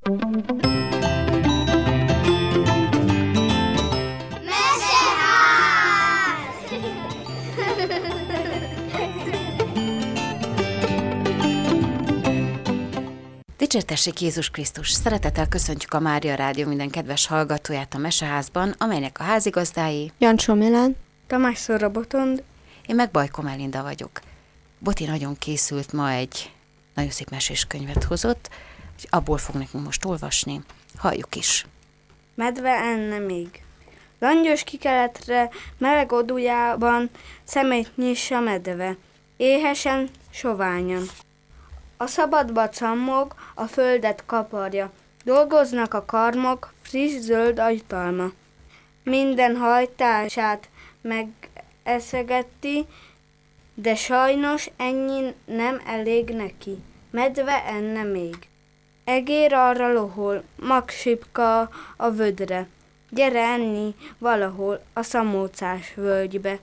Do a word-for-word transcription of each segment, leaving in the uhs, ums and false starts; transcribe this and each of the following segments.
Dicsértessék Jézus Krisztus! Szeretettel köszöntjük a Mária Rádió minden kedves hallgatóját a Meseházban, amelynek a házigazdái Jancsó Milán, Tamás Szóra Botond, én meg Bajko Melinda vagyok. Boti nagyon készült ma, egy nagyon szép mesés könyvet hozott, hogy abból fog nekünk most olvasni. Halljuk is. Medve enne még. Langyos kikeletre, meleg odújában szemét nyis a medve, éhesen, soványan. A szabadba cammog, a földet kaparja, dolgoznak a karmok, friss zöld a jutalma. Minden hajtását megeszegeti, de sajnos ennyi nem elég neki. Medve enne még. Egér arra lohol, magsipka a vödre, gyere enni valahol a szamócás völgybe.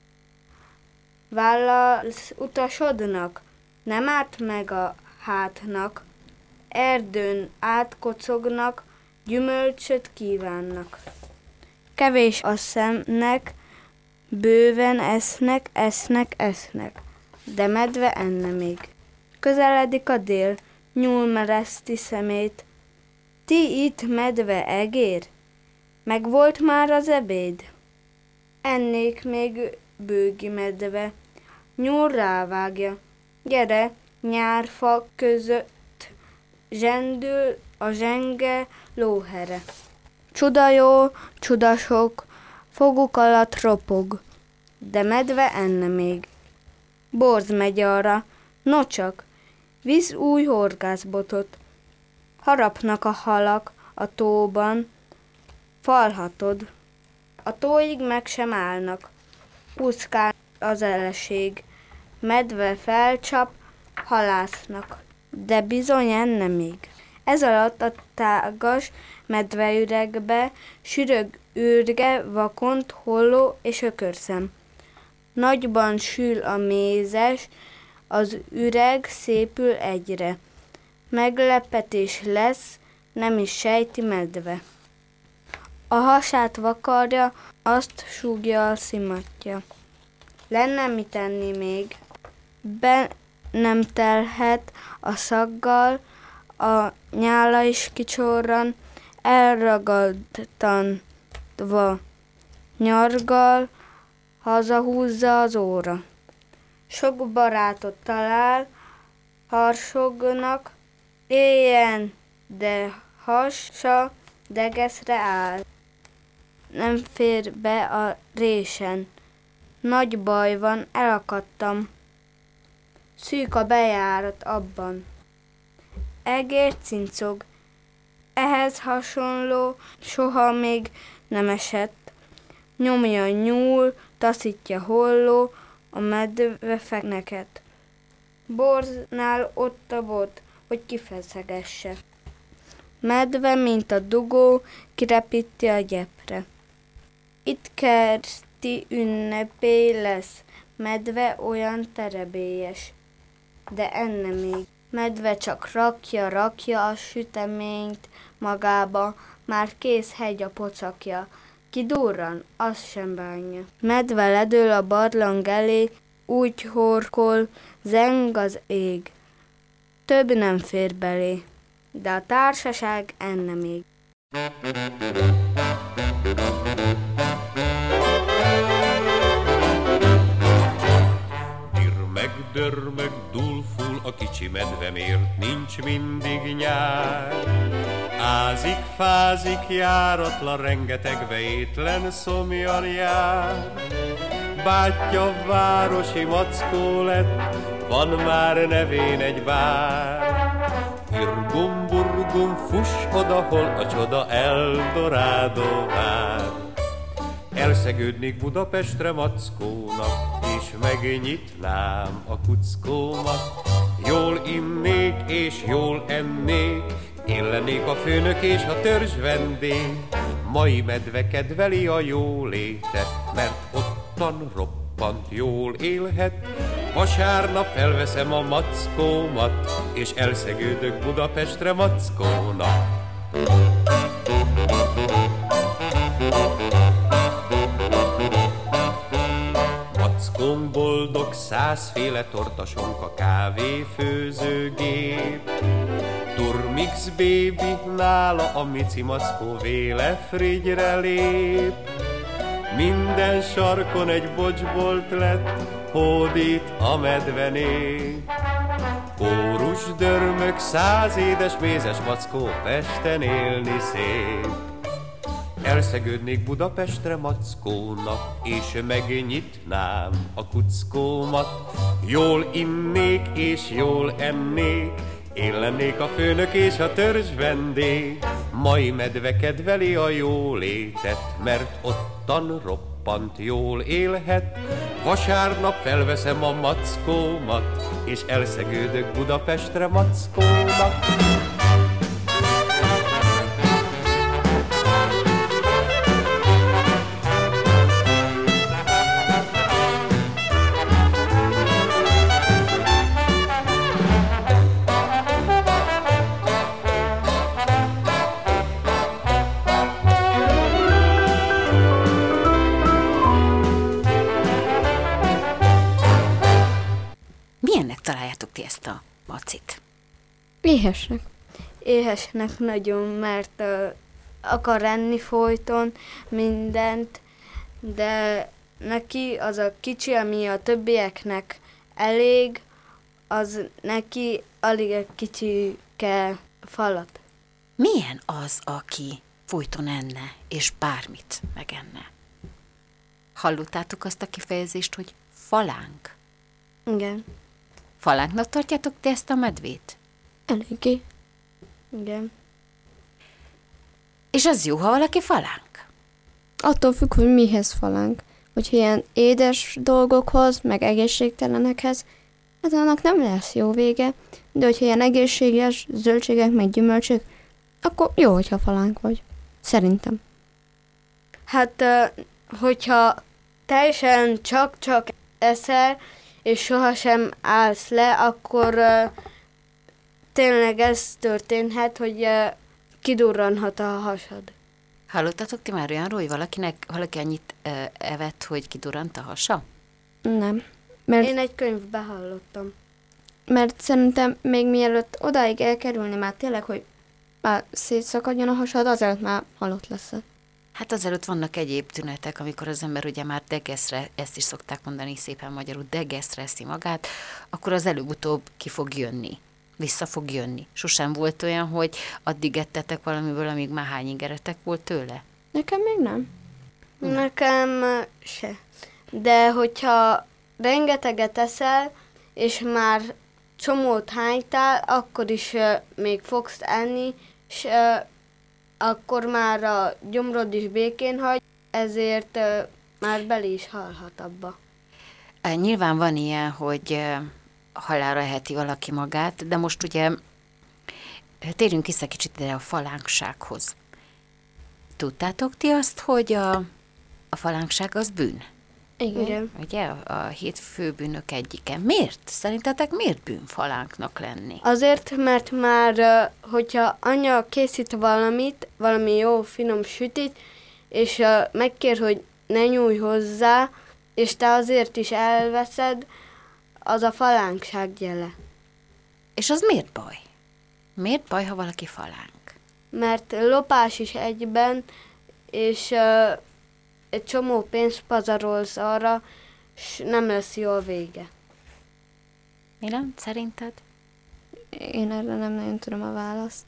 Vállalsz utasodnak, nem árt meg a hátnak, erdőn átkocognak, gyümölcsöt kívánnak. Kevés a szemnek, bőven esznek, esznek, esznek, de medve enne még. Közeledik a dél, nyúl mereszti szemét. Ti itt, medve, egér? Meg volt már az ebéd? Ennék még, bőgi medve. Nyúl rávágja. Gyere, nyárfa között zsendül a zsenge lóhere. Csuda jó, csuda sok, foguk alatt ropog, de medve enne még. Borz megy arra, nocsak, visz új horgászbotot. Harapnak a halak a tóban, falhatod. A tóig meg sem állnak, úszkál az eleség. Medve felcsap, halásznak, de bizony enne még. Ez alatt a tágas medveüregbe sürög űrge, vakont, holló és ökörszem. Nagyban sül a mézes, az üreg szépül egyre. Meglepetés lesz, nem is sejti medve. A hasát vakarja, azt súgja a szimatja. Lenne mit enni még, be nem telhet a szaggal, a nyála is kicsorran, elragadtanva nyargal, hazahúzza az óra. Sok barátot talál, harsognak, éljen, de hassa degeszre áll. Nem fér be a résen, nagy baj van, elakadtam. Szűk a bejárat abban. Egér cincog. Ehhez hasonló soha még nem esett. Nyomja a nyúl, taszítja holló, a medve feneket. Borznál ott a bot, hogy kifeszegesse. Medve, mint a dugó, kirepíti a gyepre. Itt kerti ünnepé lesz, medve olyan terebélyes. De enne még. Medve csak rakja, rakja a süteményt magába, már kész hegy a pocakja. Ki durran, az sem bánja. Medve ledől a barlang elé, úgy horkol, zeng az ég. Több nem fér belé, de a társaság enne még. Dörr meg dul full a kicsi medvemért, nincs mindig nyár. Ázik, fázik, járatlan, rengeteg étlen szomjan jár. Bátyja városi mackó lett, van már nevén egy bár. Irgum, burgum, fuss oda, hol a csoda Eldorádó vár. Elszegődnék Budapestre mackónak, és megnyitnám a kuckómat. Jól innék és jól ennék, én lennék a főnök és a törzs vendég. Mai medve kedveli a jólétet, mert ottan roppant jól élhet. Vasárnap felveszem a mackómat, és elszegődök Budapestre mackónak. százféle tortasonka, kávéfőzőgép. Turmix baby, nála a Mici Mackó véle frigyre lép. Minden sarkon egy bocsbolt lett, hódít a medvené. Kórus dörmök, száz édes mézes mackó, Pesten élni szép. Elszegődnék Budapestre mackónak, és megnyitnám a kuckómat. Jól innék és jól ennék, én lennék a főnök és a törzs vendég. Mai medve kedveli a jólétet, mert ottan roppant jól élhet. Vasárnap felveszem a mackómat, és elszegődök Budapestre mackónak. Milyennek találjátok ti ezt a macit? Éhesnek. Éhesnek nagyon, mert uh, akar enni folyton mindent, de neki az a kicsi, ami a többieknek elég, az neki alig egy kicsike falat. Milyen az, aki folyton enne, és bármit megenne? Hallottátok azt a kifejezést, hogy falánk? Igen, Falánknak tartjátok ti ezt a medvét? Eléggé. igen. És az jó, ha valaki falánk? Attól függ, hogy mihez falánk. Hogyha ilyen édes dolgokhoz, meg egészségtelenekhez, hát annak nem lesz jó vége, de hogyha ilyen egészséges zöldségek, meg gyümölcsök, akkor jó, hogyha falánk vagy. Szerintem. Hát, uh, hogyha teljesen csak-csak eszel, és sohasem állsz le, akkor uh, tényleg ez történhet, hogy uh, kidurranhat a hasad. Hallottatok ti már olyanról, hogy valakinek, valaki annyit uh, evett, hogy kidurrant a hasa? Nem. Mert, Én egy könyvben hallottam. mert szerintem még mielőtt odáig elkerülni már tényleg, hogy már szétszakadjon a hasad, azelőtt már halott lesz. Hát azelőtt vannak egyéb tünetek, amikor az ember ugye már degeszre, ezt is szokták mondani szépen magyarul, degeszre eszi magát, akkor az előbb-utóbb ki fog jönni, vissza fog jönni. Sosem volt olyan, hogy addig ettetek valamiből, amíg már hány ingeretek volt tőle? Nekem még nem. Nekem uh, se. De hogyha rengeteget eszel, és már csomót hánytál, akkor is uh, még fogsz enni, és uh, akkor már a gyomrod is békén hagy, ezért uh, már bele is halhat abba. E, nyilván van ilyen, hogy e, halálra eheti valaki magát, de most ugye térjünk vissza kicsit ide a falánksághoz. Tudtátok ti azt, hogy a, a falánkság az bűn? Igen. Igen. Ugye a, a hét főbűnök egyike. Miért? Szerintetek miért bűn falánknak lenni? Azért, mert már, uh, hogyha anya készít valamit, valami jó finom sütit, és uh, megkér, hogy ne nyújj hozzá, és te azért is elveszed, az a falánkság jele. És az miért baj? Miért baj, ha valaki falánk? Mert lopás is egyben, és uh, egy csomó pénzt pazarolsz arra, és nem lesz jó a vége. Milan, szerinted? Én erre nem nagyon tudom a választ.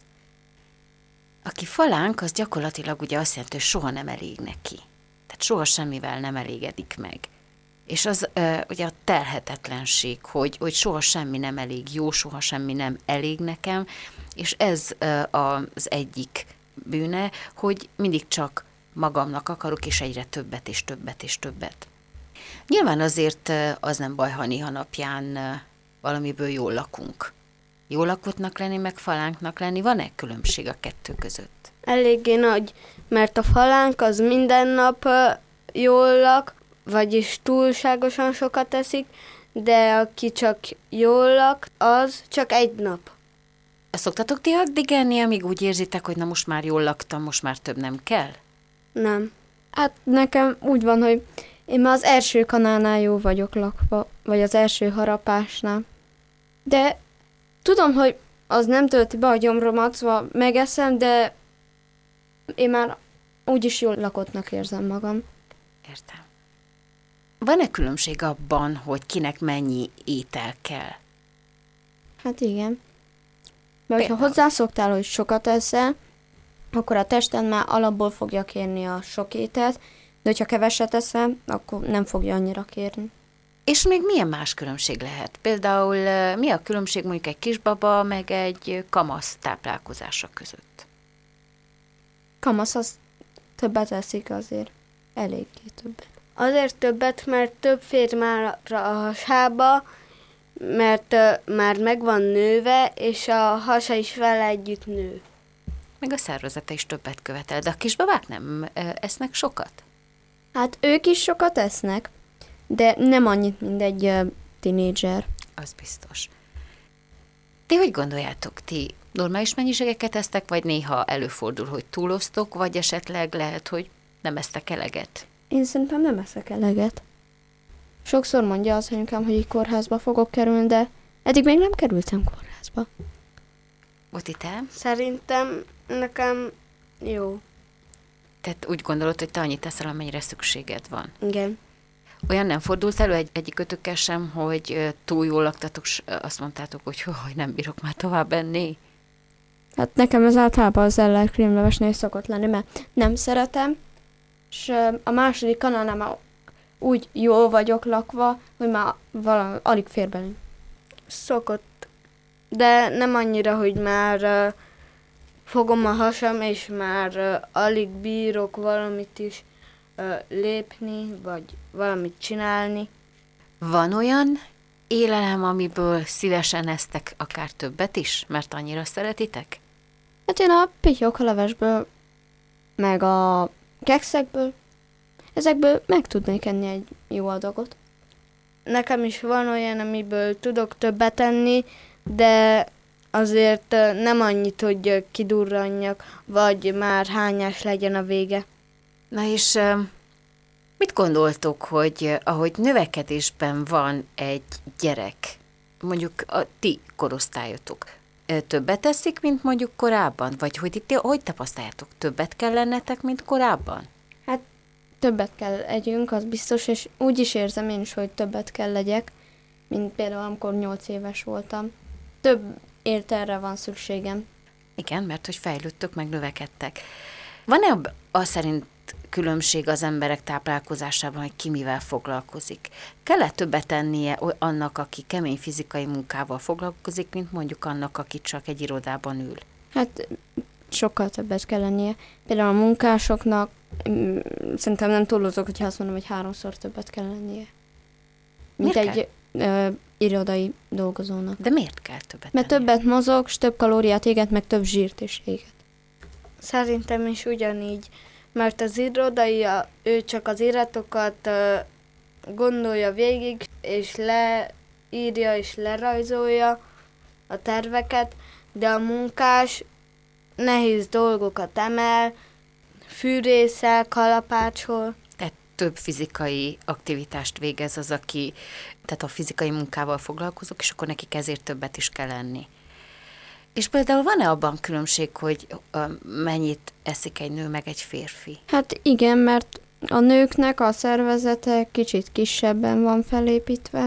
Aki falánk, az gyakorlatilag ugye azt jelenti, hogy soha nem elég neki. Tehát soha semmivel nem elégedik meg. És az uh, ugye a telhetetlenség, hogy, hogy soha semmi nem elég jó, soha semmi nem elég nekem, és ez uh, az egyik bűne, hogy mindig csak magamnak akarok, és egyre többet, és többet, és többet. Nyilván azért uh, az nem baj, ha néha napján uh, valamiből jól lakunk. Jól lakottnak lenni, meg falánknak lenni, van-e különbség a kettő között? Eléggé nagy, mert a falánk az minden nap uh, jól lak, vagyis túlságosan sokat eszik, de aki csak jól lak, az csak egy nap. Szoktatok ti addig enni, amíg úgy érzitek, hogy na most már jól laktam, most már több nem kell? Nem. Hát nekem úgy van, hogy Én már az első kanálnál jó vagyok lakva, vagy az első harapásnál. De tudom, hogy az nem tölti be a gyomromat, szóval megeszem, de én már úgyis jól lakottnak érzem magam. Értem. Van-e különbség abban, hogy kinek mennyi étel kell? Hát igen. Mert ha Például? hozzászoktál, hogy sokat eszel, akkor a tested már alapból fogja kérni a sok ételt, de hogyha keveset eszel, akkor nem fogja annyira kérni. És még milyen más különbség lehet? Például eh, mi a különbség mondjuk egy kisbaba meg egy kamasz táplálkozása között? Kamasz az többet eszik azért. Eléggé többet. Azért többet, mert több fér már a hasába, mert uh, már meg van nőve, és a hasa is vele együtt nő. Meg a szervezete is többet követel, de a kisbabák nem eh, esznek sokat? Hát ők is sokat esznek, de nem annyit, mint egy uh, tinédzser. Az biztos. Ti hogy gondoljátok? Ti normális mennyiségeket esztek, vagy néha előfordul, hogy túloztok, vagy esetleg lehet, hogy nem esztek eleget? Én szerintem nem eszek eleget. Sokszor mondja az anyukám, hogy így kórházba fogok kerülni, de eddig még nem kerültem kórházba. Oti, te? Szerintem nekem jó. Tehát úgy gondolod, hogy te annyit teszel, amennyire szükséged van. Igen. Olyan nem fordult elő egy, egyikötökkel sem, hogy ö, túl jól laktatok, s ö, azt mondtátok, hogy hogy nem bírok már tovább enni? Hát nekem ez általában az ellel krémlevesnél szokott lenni, mert nem szeretem, és ö, a második kanálnál már úgy jól vagyok lakva, hogy már valami, alig fér belém. Szokott. De nem annyira, hogy már uh, fogom a hasam, és már uh, alig bírok valamit is uh, lépni, vagy valamit csinálni. Van olyan élelem, amiből szívesen esztek akár többet is, mert annyira szeretitek? Hát én a pityókalevesből, meg a kekszekből, ezekből meg tudnék enni egy jó adagot. Nekem is van olyan, amiből tudok többet enni, de azért uh, nem annyit, hogy uh, kidurranjak, vagy már hányás legyen a vége. Na és ö, mit gondoltok, hogy ö, ahogy növekedésben van egy gyerek, mondjuk a ti korosztályotok, ö, többet eszik, mint mondjuk korábban? Vagy hogy itt hogy tapasztaljátok, többet kell lennetek, mint korábban? Többet kell együnk, az biztos, és úgy is érzem én is, hogy többet kell legyek, mint például amikor nyolc éves voltam. Több ételre van szükségem. Igen, mert hogy fejlődtök, meg növekedtek. Van-e ab- az szerint különbség az emberek táplálkozásában, hogy ki mivel foglalkozik? Kell-e többet tennie o- annak, aki kemény fizikai munkával foglalkozik, mint mondjuk annak, aki csak egy irodában ül? Hát sokkal többet kell lennie. Például a munkásoknak mm, szerintem nem túlozok, hogyha azt mondom, hogy háromszor többet kell lennie. Mint Miért egy ö, irodai dolgozónak. De miért kell többet Mert tennie? többet mozog, s több kalóriát éget, meg több zsírt is éget. Szerintem is ugyanígy, mert az irodai, a- ő csak az iratokat ö, gondolja végig, és leírja és lerajzolja a terveket, de a munkás nehéz dolgokat emel, fűrészel, kalapácsol. Tehát több fizikai aktivitást végez az, aki, tehát a fizikai munkával foglalkozok, és akkor nekik ezért többet is kell enni. És például van-e abban különbség, hogy ö, mennyit eszik egy nő meg egy férfi? Hát igen, mert a nőknek a szervezete kicsit kisebben van felépítve,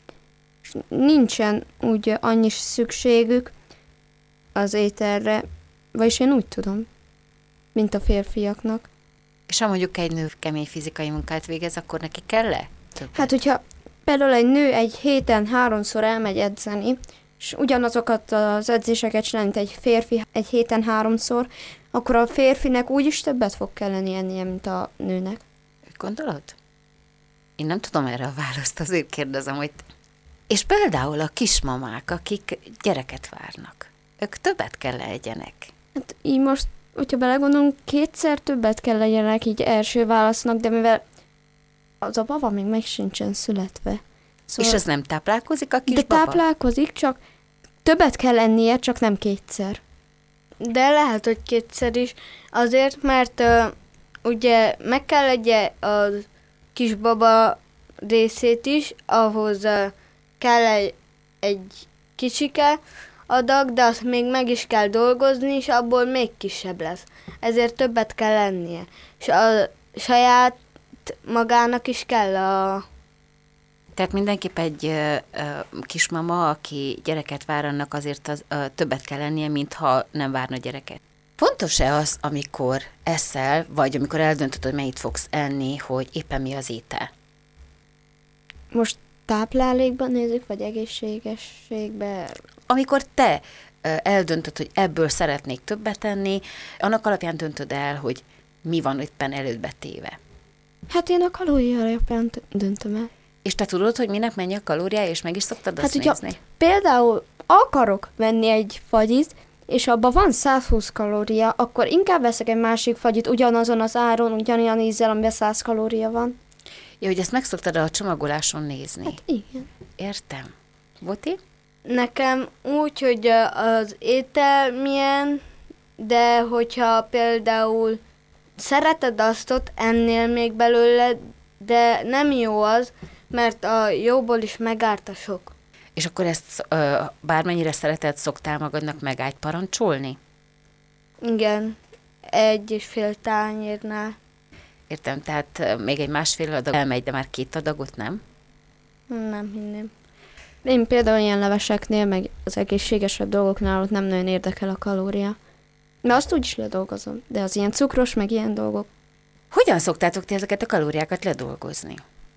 és nincsen úgy annyi szükségük az ételre, vagyis én úgy tudom, mint a férfiaknak. És ha mondjuk egy nő kemény fizikai munkát végez, akkor neki kell-e többet? Hát, hogyha például egy nő egy héten háromszor elmegy edzeni, és ugyanazokat az edzéseket csinál, mint egy férfi egy héten háromszor, akkor a férfinek úgyis többet fog kelleni ennie, mint a nőnek. Úgy gondolod? Én nem tudom erre a választ, azért kérdezem, hogy... És például a kismamák, akik gyereket várnak, ők többet kell egyenek. Hát így most, hogyha belegondolunk, kétszer többet kell legyenek így első válasznak, de mivel az a baba még meg sincsen születve. Szóval... És az nem táplálkozik a De kisbaba? táplálkozik, csak többet kell ennie, csak nem kétszer. De lehet, hogy kétszer is, azért, mert uh, ugye meg kell legye az kisbaba részét is, ahhoz uh, kell egy, egy kicsike adag, de azt még meg is kell dolgozni, és abból még kisebb lesz. Ezért többet kell lennie. És a saját magának is kell a... Tehát mindenképp egy ö, ö, kismama, aki gyereket vár, annak azért az, ö, többet kell lennie, mint ha nem várna gyereket. Fontos-e az, amikor eszel, vagy amikor eldöntöd, hogy mennyit fogsz enni, hogy éppen mi az étel? Most táplálékban nézzük, vagy egészségességben? Amikor te ö, eldöntöd, hogy ebből szeretnék többet enni, annak alapján döntöd el, hogy mi van éppen elődbe téve. Hát én a kalória alapján döntöm el. És te tudod, hogy minek mennyi a kalóriája, és meg is szoktad azt Hát nézni? ugye például akarok venni egy fagyit, és abban van száz húsz kalória, akkor inkább veszek egy másik fagyit ugyanazon az áron, ugyanolyan ízzel, amiben száz kalória van. Ja, hogy ezt meg szoktad a csomagoláson nézni. Hát igen. Értem. Boti? Nekem úgy, hogy az étel milyen, de hogyha például szereted azt ott, ennél még belőle, de nem jó az, mert a jóból is megárt a sok. És akkor ezt ö, bármennyire szereted, szoktál magadnak megállt parancsolni? Igen, egy és fél tányérnál. Értem, tehát ö, még egy másfél adag elmegy, de már két adagot nem? Nem hinném. Én például ilyen leveseknél, meg az egészségesebb dolgoknál ott nem nagyon érdekel a kalória. Mert azt úgyis ledolgozom, de az ilyen cukros, meg ilyen dolgok. Hogyan szoktátok ti ezeket a kalóriákat ledolgozni?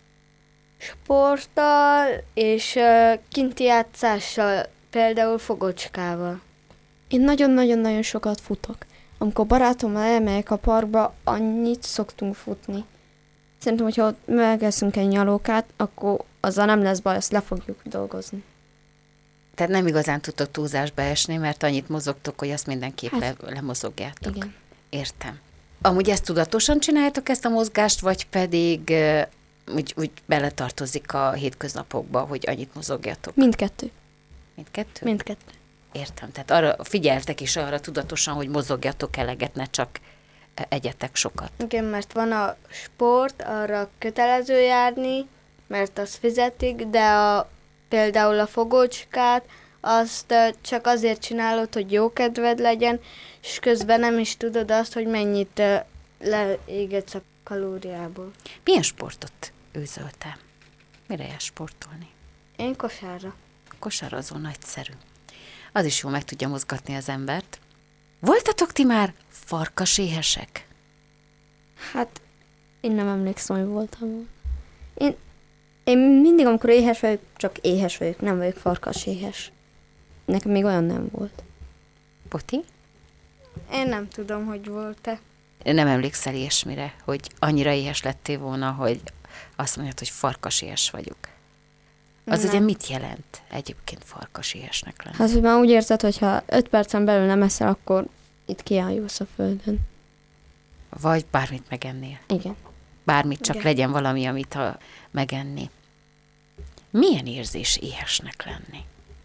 Sporttal és uh, kinti játszással, például fogocskával. Én nagyon-nagyon-nagyon sokat futok. Amikor barátommal elmegyek a parkba, annyit szoktunk futni. Szerintem, hogyha ott megeszünk egy nyalókát, akkor azzal nem lesz baj, azt le fogjuk dolgozni. Tehát nem igazán tudtok túlzásba esni, mert annyit mozogtok, hogy azt mindenképp hát, le, lemozogjátok. Igen. Értem. Amúgy ezt tudatosan csináljátok, ezt a mozgást, vagy pedig uh, úgy, úgy beletartozik a hétköznapokba, hogy annyit mozogjatok? Mindkettő. Mindkettő? Mindkettő. Értem. Tehát arra figyeltek is arra tudatosan, hogy mozogjatok eleget, ne csak egyetek sokat. Igen, mert van a sport, arra kötelező járni, mert azt fizetik, de a, például a fogócskát, azt csak azért csinálod, hogy jó kedved legyen, és közben nem is tudod azt, hogy mennyit leégetsz a kalóriából. Milyen sportot űzöltem? Mire jársz sportolni? Én kosárra. Kosarazó nagyszerű. Az is jól meg tudja mozgatni az embert. Voltatok ti már farkaséhesek? Hát, én nem emlékszem, hogy voltam. Én, én mindig, amikor éhes vagyok, csak éhes vagyok, nem vagyok farkaséhes. Nekem még olyan nem volt. Poti? Én nem tudom, hogy volt-e. Nem emlékszel ilyesmire, hogy annyira éhes lettél volna, hogy azt mondjad, hogy farkaséhes vagyok. Az Nem. ugye mit jelent egyébként farkaséhesnek lenni? Hát, hogy már úgy érzed, hogy ha öt percen belül nem eszel, akkor itt kiállulsz a földön. Vagy bármit megennél. Igen. Bármit, csak Igen. legyen valami, amit ha megenni. Milyen érzés éhesnek lenni?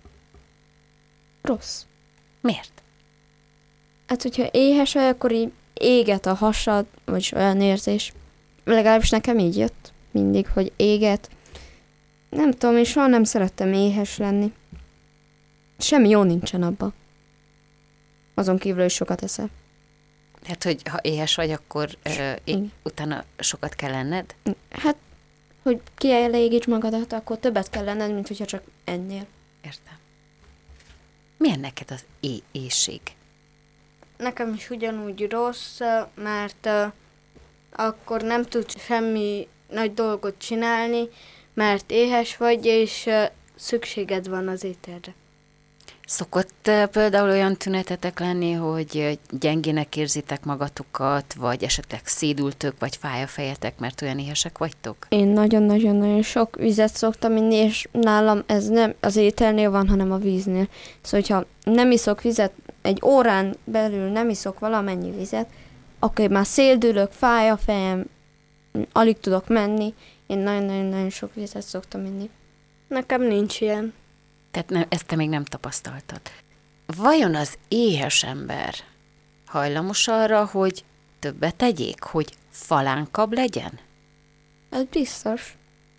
Rossz. Miért? Hát, hogyha éhes vagy, akkor így éget a hasad, vagyis olyan érzés. Legalábbis nekem így jött mindig, hogy éget. Nem tudom, én soha nem szerettem éhes lenni. Semmi jó nincsen abba. Azon kívül is sokat eszel. Tehát, hogy ha éhes vagy, akkor ö, é- Igen. utána sokat kell lenned? Hát, hogy kielégíts magadat, akkor többet kell lenned, mint hogyha csak ennél. Értem. Milyen neked az é- éjség? Nekem is ugyanúgy rossz, mert uh, akkor nem tudsz semmi nagy dolgot csinálni, mert éhes vagy, és uh, szükséged van az ételre. Szokott uh, például olyan tünetetek lenni, hogy uh, gyengének érzitek magatokat, vagy esetleg szédültök, vagy fáj a fejetek, mert olyan éhesek vagytok? Én nagyon-nagyon-nagyon sok vizet szoktam inni, és nálam ez nem az ételnél van, hanem a víznél. Szóval, hogyha nem iszok vizet, egy órán belül nem iszok valamennyi vizet, akkor én már széldülök, fáj a fejem, alig tudok menni. Én nagyon-nagyon-nagyon sok vizet szoktam inni. Nekem nincs ilyen. Tehát nem, ezt te még nem tapasztaltad. Vajon az éhes ember hajlamos arra, hogy többet tegyék, hogy falánkabb legyen? Ez biztos.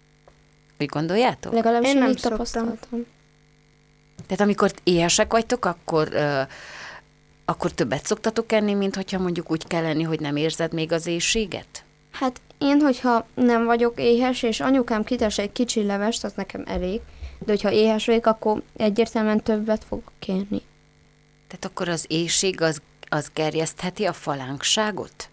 Úgy gondoljátok? Legalábbis Én én nem így szoktam. tapasztaltam. Tehát amikor éhesek vagytok, akkor, uh, akkor többet szoktatok enni, mint hogyha mondjuk úgy kell lenni, hogy nem érzed még az éhséget? Hát én, hogyha nem vagyok éhes, és anyukám kitesz egy kicsi levest, az nekem elég. De hogyha éhes vagyok, akkor egyértelműen többet fogok kérni. Tehát akkor az éhség az, az gerjesztheti a falánkságot?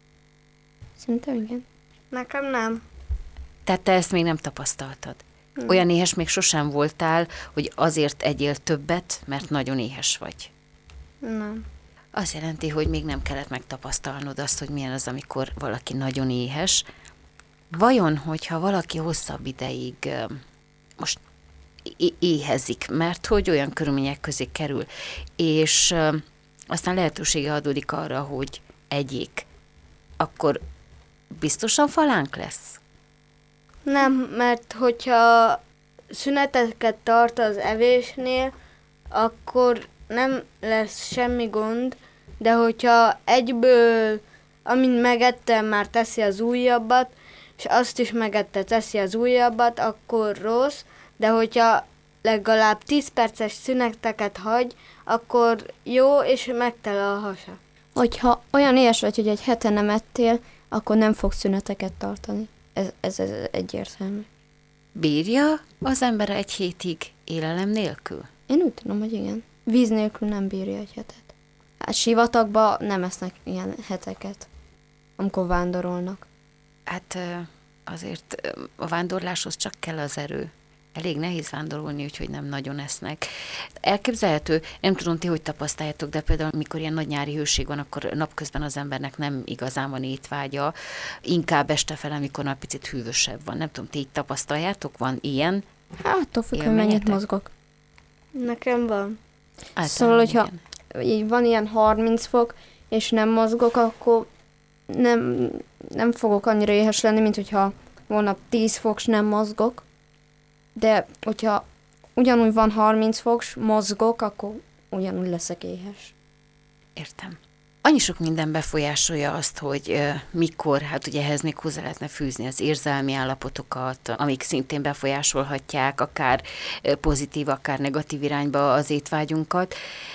Szerintem igen. Nekem nem. Tehát te ezt még nem tapasztaltad? Hmm. Olyan éhes még sosem voltál, hogy azért egyél többet, mert nagyon éhes vagy? Nem. Azt jelenti, hogy még nem kellett megtapasztalnod azt, hogy milyen az, amikor valaki nagyon éhes. Vajon, hogyha valaki hosszabb ideig ö, most é- éhezik, mert hogy olyan körülmények közé kerül, és ö, aztán lehetősége adódik arra, hogy egyék, akkor biztosan falánk lesz? Nem, mert hogyha szüneteket tart az evésnél, akkor nem lesz semmi gond, de hogyha egyből, amint megette, már teszi az újabbat, és azt is megette, teszi az újabbat, akkor rossz, de hogyha legalább tíz perces szüneteket hagy, akkor jó, és megtel a hasa. Hogyha olyan éhes vagy, hogy egy hete nem ettél, akkor nem fog szüneteket tartani. Ez, ez, ez egyértelmű. Bírja az ember egy hétig élelem nélkül? Én úgy tudom, hogy igen. Víz nélkül nem bírja egy hetet. Hát sivatagban nem esznek ilyen heteket, amikor vándorolnak. Hát ö, azért ö, a vándorláshoz csak kell az erő. Elég nehéz vándorolni, úgyhogy nem nagyon esznek. Elképzelhető, nem tudom ti, hogy tapasztaljátok, de például amikor ilyen nagy nyári hőség van, akkor napközben az embernek nem igazán van étvágya, inkább este fel, amikor már picit hűvösebb van. Nem tudom, ti így tapasztaljátok, van ilyen? Hát attól függ, hogy mennyit Élményetek? mozgok. Nekem van. Általában Szóval, hogyha igen. így van ilyen harminc fok, és nem mozgok, akkor nem, nem fogok annyira éhes lenni, mint hogyha volna tíz fok, s nem mozgok. De hogyha ugyanúgy van harminc fok, s mozgok, akkor ugyanúgy leszek éhes. Értem. Annyi sok minden befolyásolja azt, hogy uh, mikor, hát ugye ehhez még hozzá lehetne fűzni az érzelmi állapotokat, amik szintén befolyásolhatják, akár uh, pozitív, akár negatív irányba az étvágyunkat.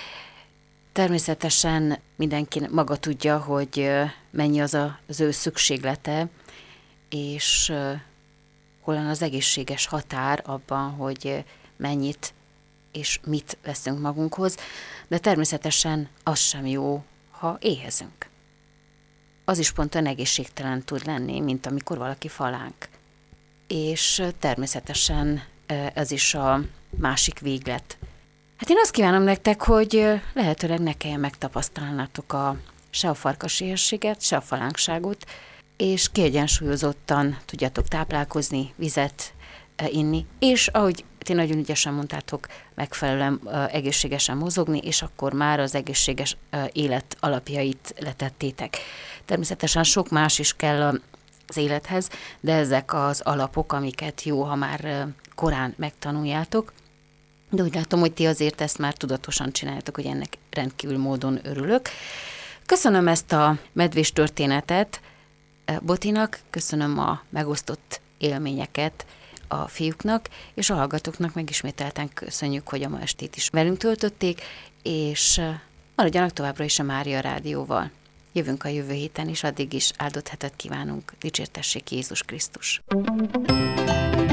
Természetesen mindenki maga tudja, hogy uh, mennyi az a, az ő szükséglete, és uh, hol van az egészséges határ abban, hogy uh, mennyit és mit veszünk magunkhoz, de természetesen az sem jó, ha éhezünk. Az is pont olyan egészségtelen tud lenni, mint amikor valaki falánk. És természetesen ez is a másik véglet. Hát én azt kívánom nektek, hogy lehetőleg ne kelljen megtapasztalnátok a, se a farkas éhességet, se a falánkságot, és kiegyensúlyozottan tudjatok táplálkozni, vizet inni, és ahogy ti nagyon ügyesen mondtátok, megfelelően uh, egészségesen mozogni, és akkor már az egészséges uh, élet alapjait letettétek. Természetesen sok más is kell az élethez, de ezek az alapok, amiket jó, ha már uh, korán megtanuljátok. De úgy látom, hogy ti azért ezt már tudatosan csináljátok, hogy ennek rendkívül módon örülök. Köszönöm ezt a medvés történetet Botinak, köszönöm a megosztott élményeket a fiúknak, és a hallgatóknak megismételten köszönjük, hogy a ma estét is velünk töltötték, és maradjanak továbbra is a Mária Rádióval. Jövünk a jövő héten, és addig is áldott hetet kívánunk. Dicsértessék Jézus Krisztus!